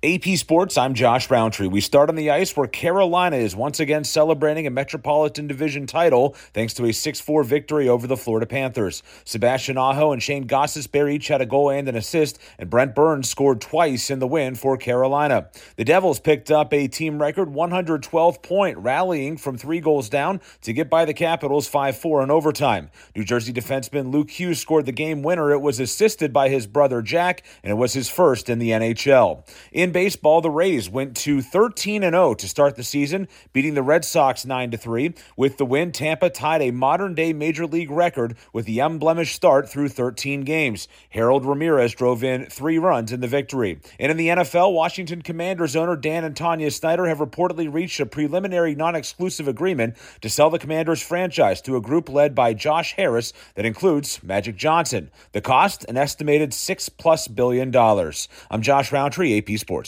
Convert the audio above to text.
AP Sports, I'm Josh Roundtree. We start on the ice where Carolina is once again celebrating a Metropolitan Division title thanks to a 6-4 victory over the Florida Panthers. Sebastian Aho and Shane Gostisbehere each had a goal and an assist, and Brent Burns scored twice in the win for Carolina. The Devils picked up a team record 112-point, rallying from 3 goals down to get by the Capitals 5-4 in overtime. New Jersey defenseman Luke Hughes scored the game winner. It was assisted by his brother Jack, and it was his first in the NHL. In baseball, the Rays went to 13-0 to start the season, beating the Red Sox 9-3. With the win, Tampa tied a modern-day Major League record with the unblemished start through 13 games. Harold Ramirez drove in 3 runs in the victory. And in the NFL, Washington Commanders owner Dan and Tanya Snyder have reportedly reached a preliminary non-exclusive agreement to sell the Commanders franchise to a group led by Josh Harris that includes Magic Johnson. The cost, an estimated $6+ billion. I'm Josh Roundtree, AP Sports.